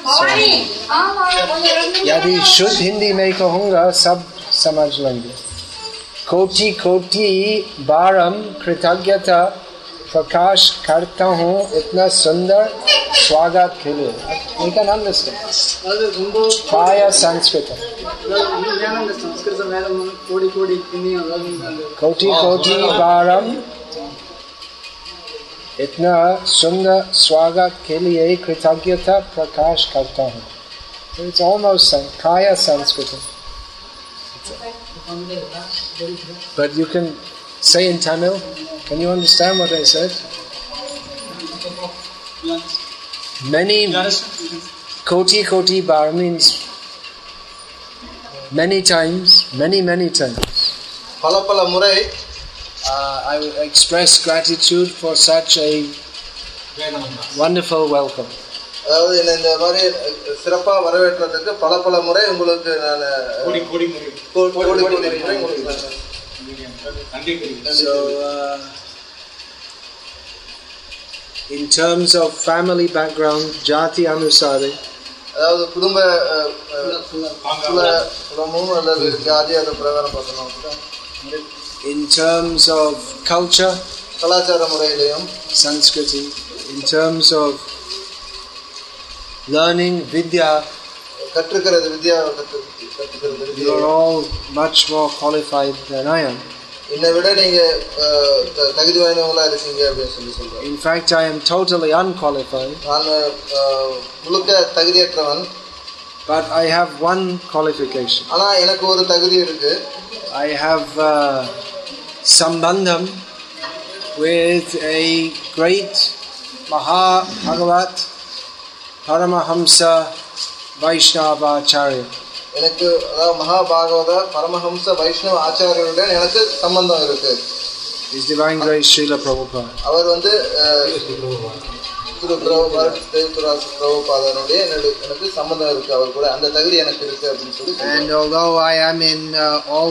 यदि शुद्ध हिंदी में कहूँगा सब समझ लेंगे। कोटि कोटि बारम कृतज्ञता प्रकाश करता हूँ इतना सुंदर स्वागत के लिए। You can understand. Kaya Sanskrit. कोटि कोटि बारम इतना सुंदर स्वागत के लिए कृतज्ञता प्रकाश करता हूँ। It's almost Kaya Sanskrit. But you can say in Tamil. Can you understand what I said? Many koti koti bar means many times, many times. Pala pala murai. I express gratitude for such a wonderful welcome. அதாவது இந்த மாதிரி சிறப்பா வரவேற்றதுக்கு பல பல முறை உங்களுக்கு நான் கோடி முறை So in terms of family background, jati anusare, அதாவது குடும்ப குலமும் அல்லது ஜாதி அது பிரகாரம் பார்த்தோம்னா, in terms of culture, கலாச்சார முறையிலையும், Sanskriti, in terms of learning vidya, கற்றுக்கிறது வித்யா you are all much more qualified than I am. என்னை விட நீங்க தகுதி வாய்ந்தவங்களா இருக்கீங்க அப்படின்னு சொல்றேன். In fact, I am totally unqualified. நான் முழுக்க தகுதியற்றவன். But I have one qualification. ஆனா எனக்கு ஒரு தகுதி இருக்கு. I have sambandham with a great Maha Bhagavat Paramahamsa Vaishnava Acharya. எனக்கு அதாவது மகாபாகவத பரமஹம்ச வைஷ்ணவ ஆச்சாரியருடன் எனக்கு சம்பந்தம் இருக்கு. His Divine Grace Srila Prabhupada. அவர் திரு பிரபுபாதனுடைய எனக்கு சம்பந்தம் இருக்கு. அவர் கூட அந்த தகுதி எனக்கு இருக்கு அப்படின்னு சொல்லி. And although I am in all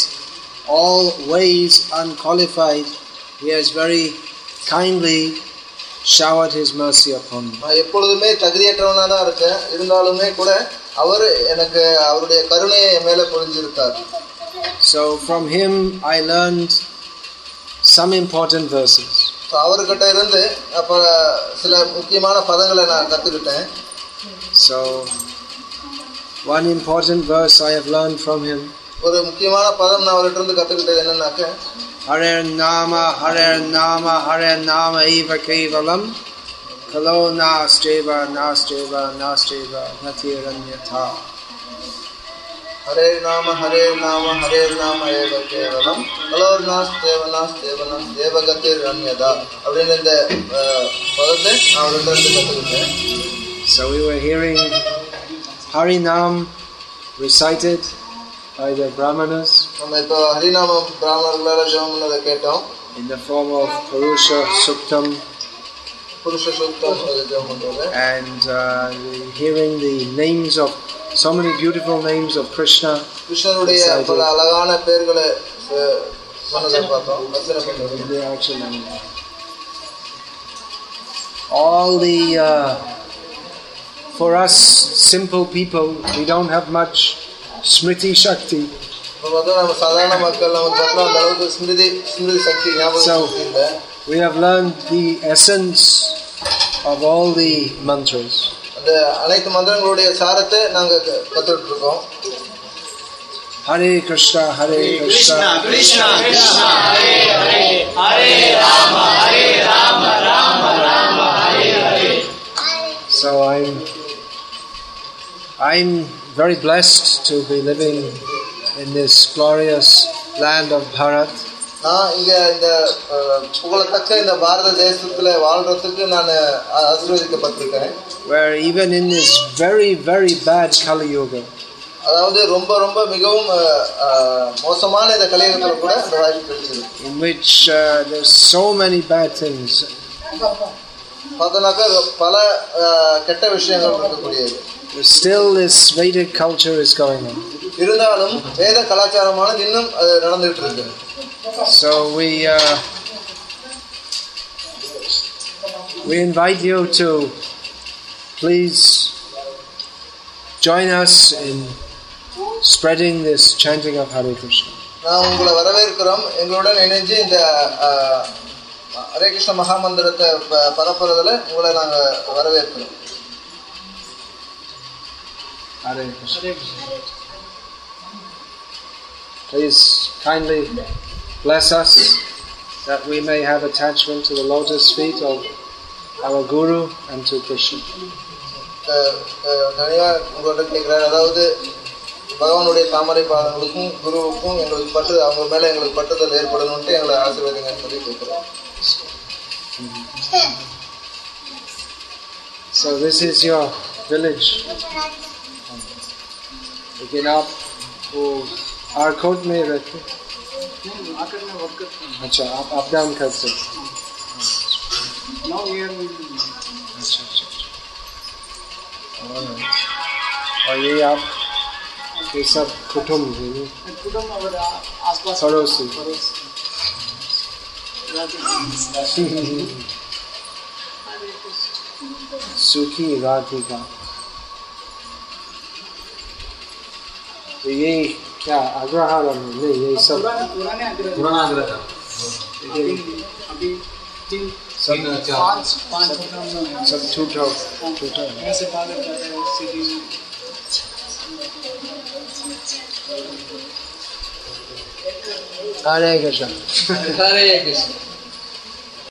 ways unqualified, he has very kindly showered his mercy upon me. நான் எப்பொழுதுமே தகுதியற்றவனா தான் இருக்கேன். இருந்தாலுமே கூட அவர் எனக்கு அவருடைய கருணையை என் மேல பொழிஞ்சிருக்கார். So from him I learned some important verses. அவர்கிட்ட இருந்து அப்ப சில முக்கியமான பதங்களை நான் கத்துக்கிட்டேன். So one important verse I have learned from him. ஒரு முக்கியமான பதம் நான் அவர்கிட்ட இருந்து கத்துக்கிட்டது என்னன்னாக்க, Hare Nama eva kevalam Kalo nasteva natiranyatha. Hare Nama eva kevalam Kalo nasteva gatiranyatha. அப்படின்னு இந்த பதத்தை நான் அவர்கிட்ட இருந்து கத்துக்கிட்டேன். So we were hearing Harinam recited by the Brahmanas. நம்ம இப்போ ஹரிநாமம் பிராமணர்களால ஜெபம் பண்ணதை கேட்டோம். In the form of Purusha Suktam. And hearing the names of so many beautiful names of Krishna. கிருஷ்ணனுடைய பல அழகான பெயர்களை சொன்னதை பார்த்தோம். All the for us simple people, we don't have much Smriti Shakti. So we have learned the essence of all the mantras. Hare Krishna, Hare Krishna, Krishna Krishna, Hare Hare, Hare Rama, Rama Rama, Hare Hare. So I'm very blessed to be living in this glorious land of Bharat. இங்க இந்த புகழத்தக்க இந்த பாரத தேசத்துல வாழ்றதுக்கு நான் ஆசீர்வதிக்கப்பட்டிருக்கேன். Where even in this very bad Kali Yuga, அதாவது ரொம்ப மிகவும் மோசமான இந்த கலியுகத்துல கூட அந்த வாய்ப்பு கிடைச்சது. In which there's so many bad things. பார்த்தோம்னாக்கா பல கெட்ட விஷயங்கள் இருக்கக்கூடியது. Still this Vedic culture is going on. இருந்தாலும் வேத கலாச்சாரமானது இன்னும் அது நடந்துட்டு இருக்கு. So we invite you to please join us in spreading this chanting of Hare Krishna. நான் உங்களை வரவேற்கிறோம். எங்களுடன் இணைஞ்சு இந்த ஹரே கிருஷ்ண மகாமந்திரத்தை பரப்புறதுல உங்களை நாங்க வரவேற்கிறோம். Hare Krishna. Please kindly bless us that we may have attachment to the lotus feet of our Guru and to Krishna. உங்களோட கேட்கிறார், அதாவது பகவானுடைய தாமரை பாதங்களுக்கும் குருவுக்கும் எங்களுக்கு பட்டு அவங்க மேல எங்களுக்கு பட்டுதல் ஏற்படணும்ட்டு எங்களை ஆசீர்வாதங்க சொல்லி கேட்கிறோம். So this is your village. Begin up. Arcot में रहते? अच्छा, आप अप डाउन करते? अच्छा. और ये आप ये सब कुटुंब है नहीं? पड़ोसी. सुखी राधिका. तो ये क्या अग्रहारम है? नहीं, ये सब पुराना आग्रह था. सब टूटा. Hare Krishna. Hare Krishna.